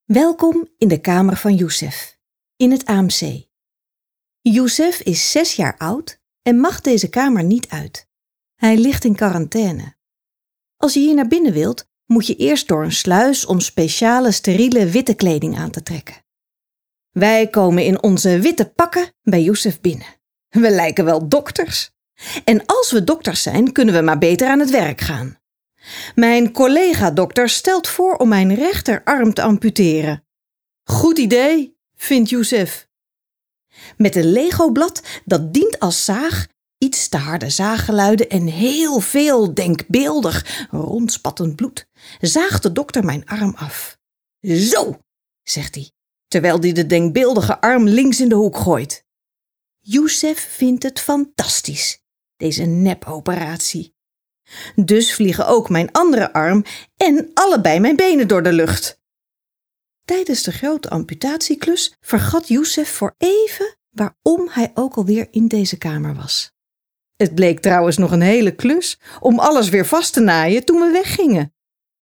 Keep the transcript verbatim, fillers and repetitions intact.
Welkom in de kamer van Youssef, in het A M C. Youssef is zes jaar oud en mag deze kamer niet uit. Hij ligt in quarantaine. Als je hier naar binnen wilt, moet je eerst door een sluis om speciale steriele witte kleding aan te trekken. Wij komen in onze witte pakken bij Youssef binnen. We lijken wel dokters. En als we dokters zijn, kunnen we maar beter aan het werk gaan. Mijn collega-dokter stelt voor om mijn rechterarm te amputeren. Goed idee, vindt Youssef. Met een Lego-blad dat dient als zaag, iets te harde zaaggeluiden en heel veel denkbeeldig, rondspattend bloed, zaagt de dokter mijn arm af. Zo, zegt hij, terwijl hij de denkbeeldige arm links in de hoek gooit. Youssef vindt het fantastisch, deze nepoperatie. Dus vliegen ook mijn andere arm en allebei mijn benen door de lucht. Tijdens de grote amputatieklus vergat Youssef voor even waarom hij ook alweer in deze kamer was. Het bleek trouwens nog een hele klus om alles weer vast te naaien toen we weggingen.